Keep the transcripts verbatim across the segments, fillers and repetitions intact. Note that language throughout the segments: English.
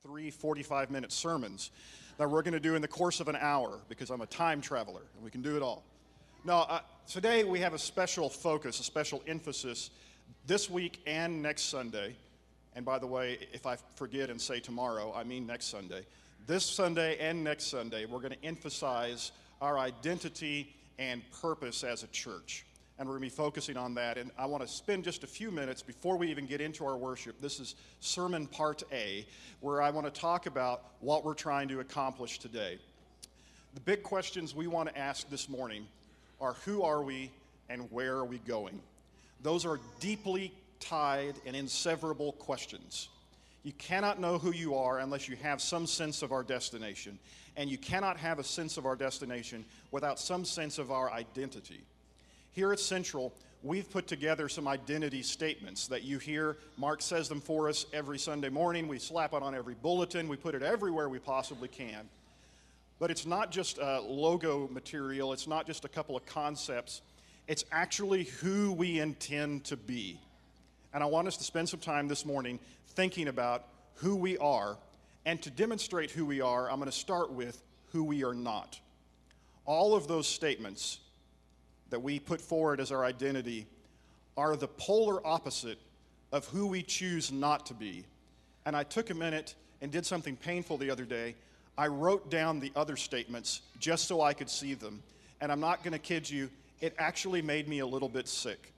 three forty-five minute sermons that we're going to do in the course of an hour because I'm a time traveler and we can do it all. No, uh, today we have a special focus, a special emphasis this week and next Sunday. And by the way, if I forget and say tomorrow, I mean next Sunday. This Sunday and next Sunday, we're going to emphasize our identity and purpose as a church. And we're going to be focusing on that. And I want to spend just a few minutes before we even get into our worship. This is Sermon Part A, where I want to talk about what we're trying to accomplish today. The big questions we want to ask this morning are, who are we and where are we going? Those are deeply tied and inseparable questions. You cannot know who you are unless you have some sense of our destination. And you cannot have a sense of our destination without some sense of our identity. Here at Central, we've put together some identity statements that you hear. Mark says them for us every Sunday morning. We slap it on every bulletin. We put it everywhere we possibly can. But it's not just uh, logo material. It's not just a couple of concepts. It's actually who we intend to be. And I want us to spend some time this morning thinking about who we are. And to demonstrate who we are, I'm going to start with who we are not. All of those statements that we put forward as our identity are the polar opposite of who we choose not to be. And I took a minute and did something painful the other day. I wrote down the other statements just so I could see them. And I'm not going to kid you, it actually made me a little bit sick.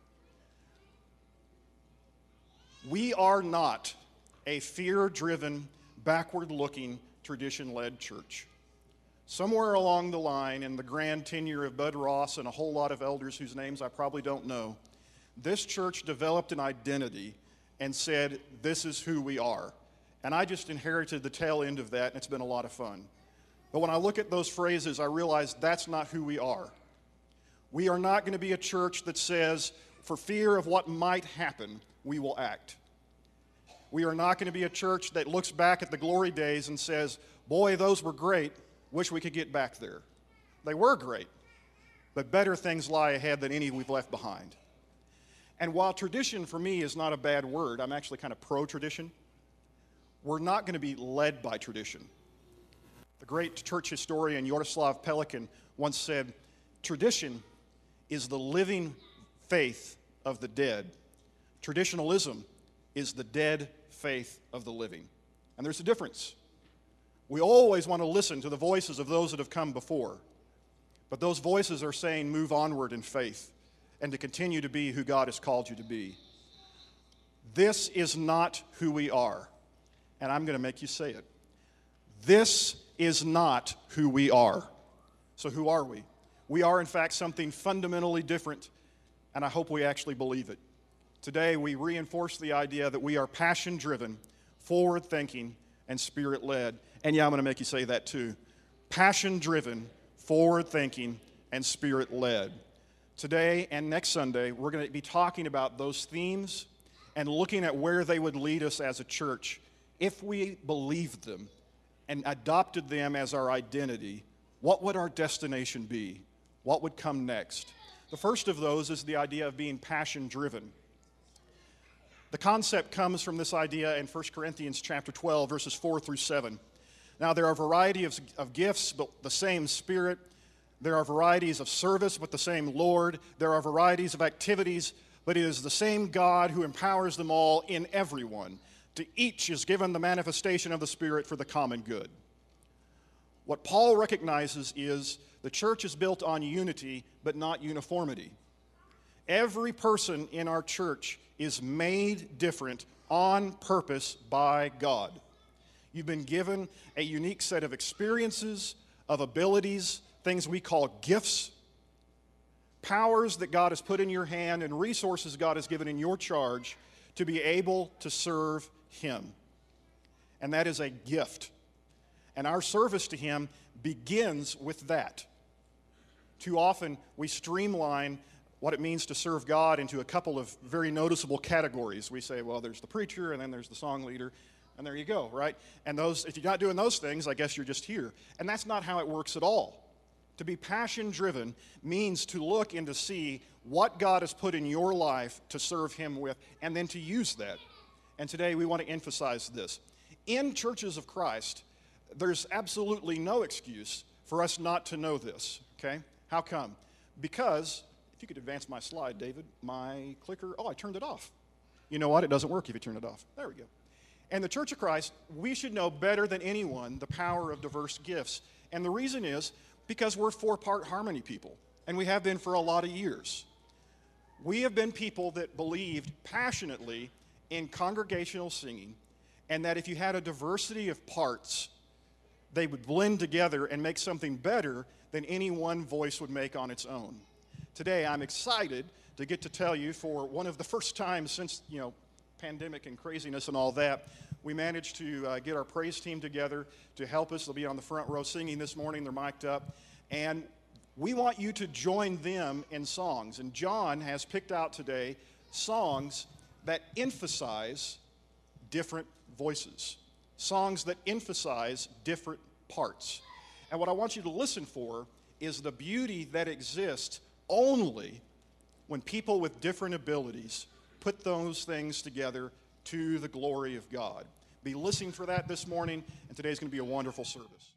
We are not a fear-driven, backward-looking, tradition-led church. Somewhere along the line, in the grand tenure of Bud Ross and a whole lot of elders whose names I probably don't know, this church developed an identity and said, this is who we are. And I just inherited the tail end of that, and it's been a lot of fun. But when I look at those phrases, I realize that's not who we are. We are not going to be a church that says, for fear of what might happen, we will act. We are not going to be a church that looks back at the glory days and says, boy, those were great. Wish we could get back there. They were great, but better things lie ahead than any we've left behind. And while tradition for me is not a bad word, I'm actually kind of pro-tradition, we're not going to be led by tradition. The great church historian Yaroslav Pelikan once said, tradition is the living faith of the dead. Traditionalism is the dead faith of the living. And there's a difference. We always want to listen to the voices of those that have come before. But those voices are saying move onward in faith and to continue to be who God has called you to be. This is not who we are. And I'm going to make you say it. This is not who we are. So who are we? We are, in fact, something fundamentally different, and I hope we actually believe it. Today, we reinforce the idea that we are passion-driven, forward-thinking, and spirit-led. And yeah, I'm going to make you say that too. Passion-driven, forward-thinking, and spirit-led. Today and next Sunday, we're going to be talking about those themes and looking at where they would lead us as a church if we believed them and adopted them as our identity. What would our destination be? What would come next? The first of those is the idea of being passion-driven. The concept comes from this idea in First Corinthians chapter twelve, verses four through seven. Now, there are a variety of, of gifts, but the same Spirit. There are varieties of service, but the same Lord. There are varieties of activities, but it is the same God who empowers them all in everyone. To each is given the manifestation of the Spirit for the common good. What Paul recognizes is the church is built on unity, but not uniformity. Every person in our church is made different on purpose by God. You've been given a unique set of experiences, of abilities, things we call gifts, powers that God has put in your hand, and resources God has given in your charge to be able to serve Him. And that is a gift. And our service to Him begins with that. Too often, we streamline what it means to serve God into a couple of very noticeable categories. We say, well, there's the preacher, and then there's the song leader, and there you go, right? And those, if you're not doing those things, I guess you're just here. And that's not how it works at all. To be passion-driven means to look and to see what God has put in your life to serve Him with, and then to use that. And today we want to emphasize this. in churches of Christ, there's absolutely no excuse for us not to know this, okay? How come? Because, if you could advance my slide, David, my clicker, oh, I turned it off. You know what? It doesn't work if you turn it off. There we go. And the Church of Christ, we should know better than anyone the power of diverse gifts. And the reason is because we're four-part harmony people, and we have been for a lot of years. We have been people that believed passionately in congregational singing, and that if you had a diversity of parts, they would blend together and make something better than any one voice would make on its own. Today, I'm excited to get to tell you, for one of the first times since, you know, pandemic and craziness and all that, we managed to uh, get our praise team together to help us. They'll be on the front row singing this morning. They're mic'd up. And we want you to join them in songs. And John has picked out today songs that emphasize different voices, songs that emphasize different parts. And what I want you to listen for is the beauty that exists only when people with different abilities put those things together to the glory of God. Be listening for that this morning, and today's going to be a wonderful service.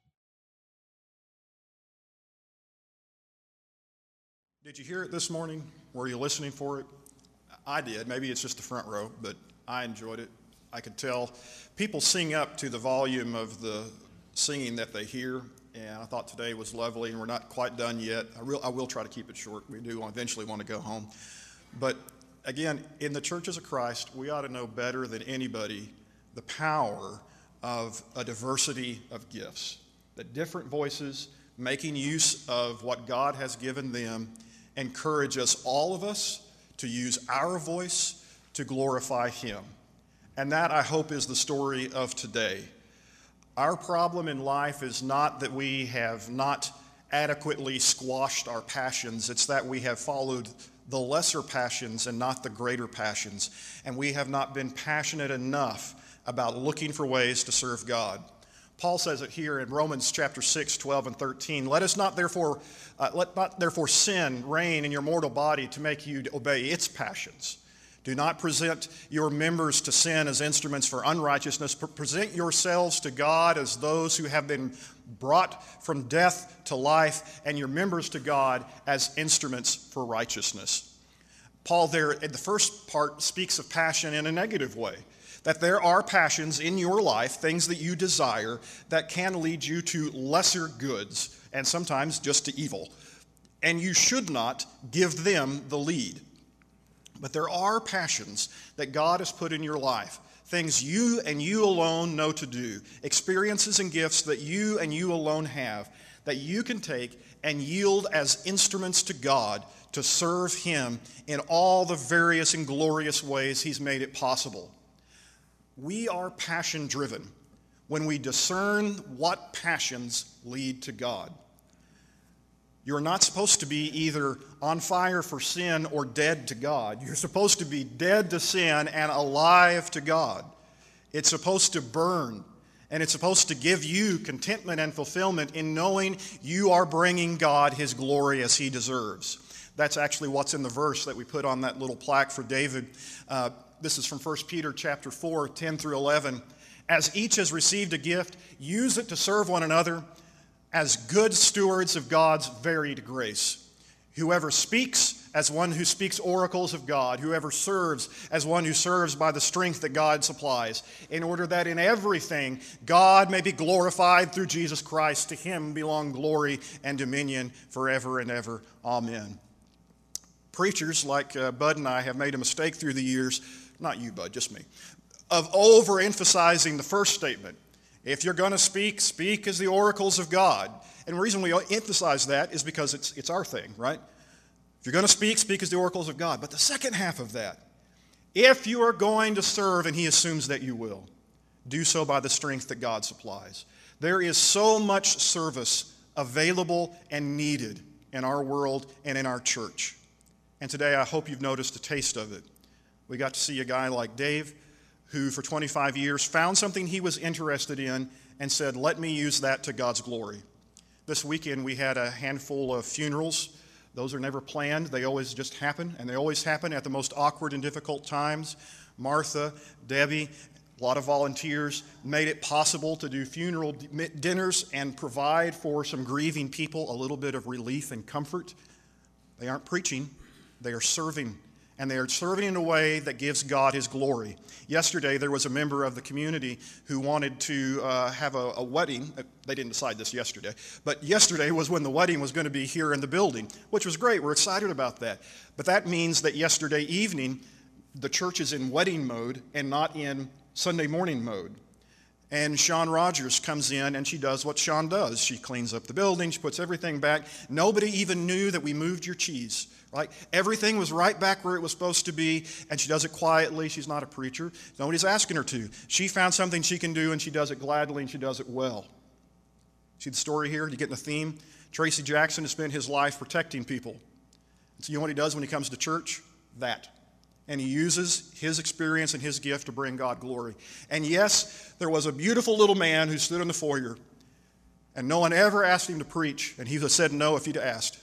Did you hear it this morning? Were you listening for it? I did. Maybe it's just the front row, but I enjoyed it. I could tell people sing up to the volume of the singing that they hear, and I thought today was lovely, and we're not quite done yet. I, real, I will try to keep it short. We do eventually want to go home. But again, in the churches of Christ, we ought to know better than anybody the power of a diversity of gifts, that different voices making use of what God has given them encourage us, all of us, to use our voice to glorify Him. And that, I hope, is the story of today. Our problem in life is not that we have not adequately squashed our passions. It's that we have followed the lesser passions and not the greater passions. And we have not been passionate enough about looking for ways to serve God. Paul says it here in Romans chapter six, twelve, and thirteen. Let us not therefore, uh, let not therefore sin reign in your mortal body to make you obey its passions. Do not present your members to sin as instruments for unrighteousness, but present yourselves to God as those who have been brought from death to life, and your members to God as instruments for righteousness. Paul there in the first part speaks of passion in a negative way, that there are passions in your life, things that you desire, that can lead you to lesser goods and sometimes just to evil. And you should not give them the lead. But there are passions that God has put in your life, things you and you alone know to do, experiences and gifts that you and you alone have, that you can take and yield as instruments to God to serve Him in all the various and glorious ways He's made it possible. We are passion-driven when we discern what passions lead to God. You're not supposed to be either on fire for sin or dead to God. You're supposed to be dead to sin and alive to God. It's supposed to burn, and it's supposed to give you contentment and fulfillment in knowing you are bringing God His glory as He deserves. That's actually what's in the verse that we put on that little plaque for David. Uh, this is from First Peter chapter four, ten through eleven. As each has received a gift, use it to serve one another as good stewards of God's varied grace. Whoever speaks, as one who speaks oracles of God. Whoever serves, as one who serves by the strength that God supplies, in order that in everything God may be glorified through Jesus Christ. To Him belong glory and dominion forever and ever. Amen. Preachers like uh, Bud and I have made a mistake through the years, not you, Bud, just me, of overemphasizing the first statement. If you're going to speak, speak as the oracles of God. And the reason we emphasize that is because it's, it's our thing, right? If you're going to speak, speak as the oracles of God. But the second half of that, if you are going to serve, and He assumes that you will, do so by the strength that God supplies. There is so much service available and needed in our world and in our church. And today I hope you've noticed a taste of it. We got to see a guy like Dave, who for twenty-five years found something he was interested in and said, let me use that to God's glory. This weekend we had a handful of funerals. Those are never planned. They always just happen, and they always happen at the most awkward and difficult times. Martha, Debbie, A lot of volunteers made it possible to do funeral dinners and provide for some grieving people a little bit of relief and comfort. They aren't preaching, they are serving. And they are serving in a way that gives God His glory. Yesterday, there was a member of the community who wanted to uh, have a, a wedding. They didn't decide this yesterday. But yesterday was when the wedding was going to be here in the building, which was great. We're excited about that. But that means that yesterday evening, the church is in wedding mode and not in Sunday morning mode. And Sean Rogers comes in and she does what Sean does. She cleans up the building. She puts everything back. Nobody even knew that we moved your cheese. Right? Everything was right back where it was supposed to be, and she does it quietly. She's not a preacher. Nobody's asking her to. She found something she can do, and she does it gladly, and she does it well. See the story here? You get in the theme? Tracy Jackson has spent his life protecting people. So you know what he does when he comes to church? That. And he uses his experience and his gift to bring God glory. And yes, there was a beautiful little man who stood in the foyer, and no one ever asked him to preach, and he would have said no if he'd asked.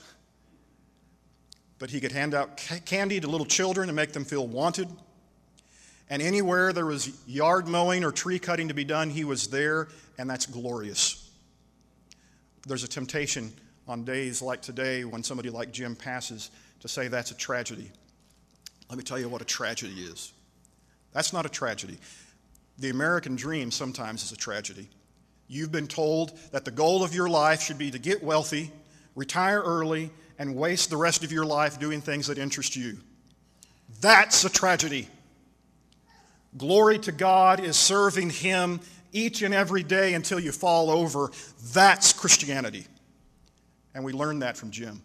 But he could hand out candy to little children and make them feel wanted. And anywhere there was yard mowing or tree cutting to be done, he was there, and that's glorious. There's a temptation on days like today when somebody like Jim passes to say that's a tragedy. Let me tell you what a tragedy is. That's not a tragedy. The American dream sometimes is a tragedy. You've been told that the goal of your life should be to get wealthy, retire early, and waste the rest of your life doing things that interest you. That's a tragedy. Glory to God is serving Him each and every day until you fall over. That's Christianity. And we learned that from Jim.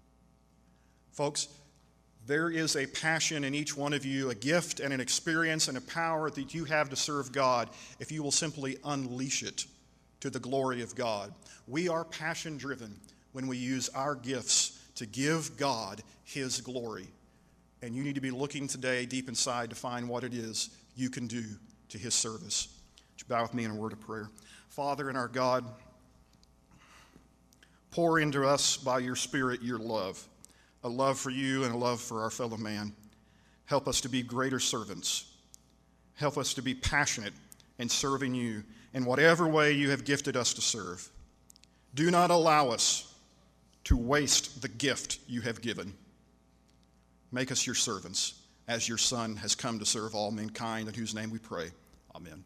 Folks, there is a passion in each one of you, a gift and an experience and a power that you have to serve God if you will simply unleash it to the glory of God. We are passion-driven when we use our gifts to give God His glory. And you need to be looking today deep inside to find what it is you can do to His service. Would you bow with me in a word of prayer? Father and our God, pour into us by your Spirit your love, a love for you and a love for our fellow man. Help us to be greater servants. Help us to be passionate in serving you in whatever way you have gifted us to serve. Do not allow us to waste the gift you have given. Make us your servants, as your Son has come to serve all mankind, in whose name we pray. Amen.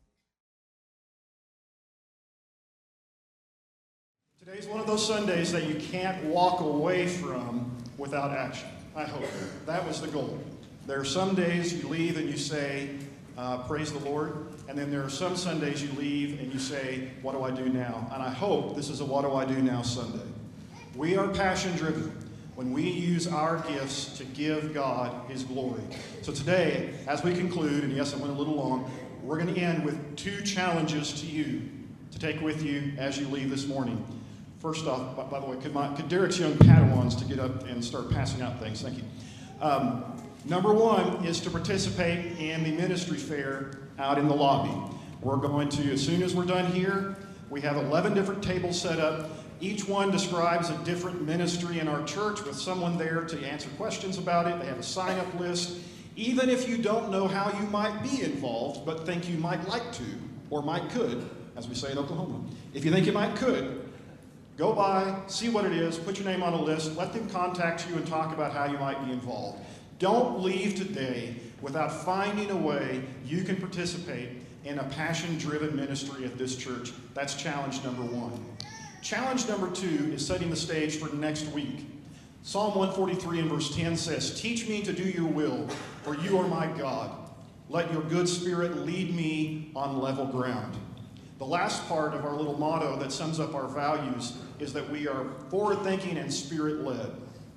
Today's one of those Sundays that you can't walk away from without action. I hope. That was the goal. There are some days you leave and you say, uh, praise the Lord. And then there are some Sundays you leave and you say, what do I do now? And I hope this is a what do I do now Sunday. We are passion-driven when we use our gifts to give God His glory. So today, as we conclude, and yes, I went a little long, we're going to end with two challenges to you to take with you as you leave this morning. First off, by, by the way, could, my, could Derek's young Padawans to get up and start passing out things? Thank you. Um, number one is to participate in the ministry fair out in the lobby. We're going to, as soon as we're done here, we have eleven different tables set up. Each one describes a different ministry in our church with someone there to answer questions about it. They have a sign-up list. Even if you don't know how you might be involved, but think you might like to, or might could, as we say in Oklahoma. If you think you might could, go by, see what it is, put your name on a list, let them contact you and talk about how you might be involved. Don't leave today without finding a way you can participate in a passion-driven ministry at this church. That's challenge number one. Challenge number two is setting the stage for next week. Psalm one forty-three and verse ten says, teach me to do your will, for you are my God. Let your good spirit lead me on level ground. The last part of our little motto that sums up our values is that we are forward-thinking and spirit-led.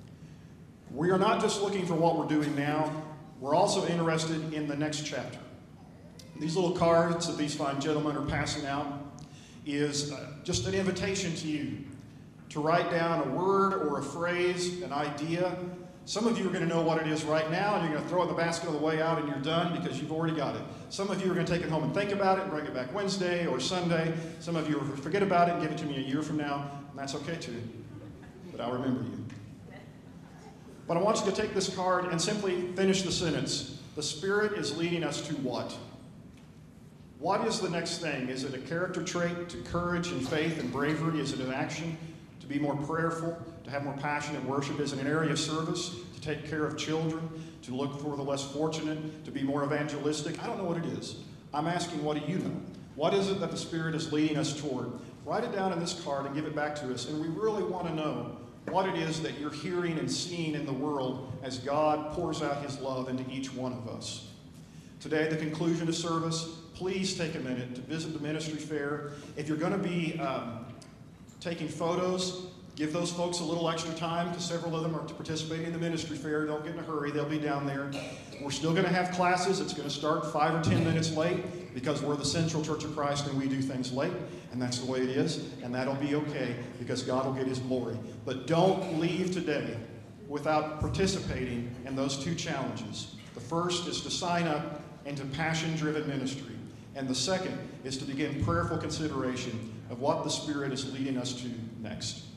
We are not just looking for what we're doing now, we're also interested in the next chapter. These little cards that these fine gentlemen are passing out is uh, just an invitation to you to write down a word or a phrase, an idea. Some of you are going to know what it is right now, and you're going to throw it in the basket on the way out, and you're done because you've already got it. Some of you are going to take it home and think about it and bring it back Wednesday or Sunday. Some of you will forget about it and give it to me a year from now, and that's okay too, but I'll remember you. But I want you to take this card and simply finish the sentence. The Spirit is leading us to what? What is the next thing? Is it a character trait to courage and faith and bravery? Is it an action to be more prayerful, to have more passionate worship? Is it an area of service, to take care of children, to look for the less fortunate, to be more evangelistic? I don't know what it is. I'm asking, what do you know? What is it that the Spirit is leading us toward? Write it down in this card and give it back to us. And we really want to know what it is that you're hearing and seeing in the world as God pours out His love into each one of us. Today, at the conclusion of service, please take a minute to visit the ministry fair. If you're going to be um, taking photos, give those folks a little extra time, because several of them are participating in the ministry fair. Don't get in a hurry. They'll be down there. We're still going to have classes. It's going to start five or ten minutes late, because we're the Central Church of Christ and we do things late, and that's the way it is, and that'll be okay, because God will get His glory. But don't leave today without participating in those two challenges. The first is to sign up into passion-driven ministry, and the second is to begin prayerful consideration of what the Spirit is leading us to next.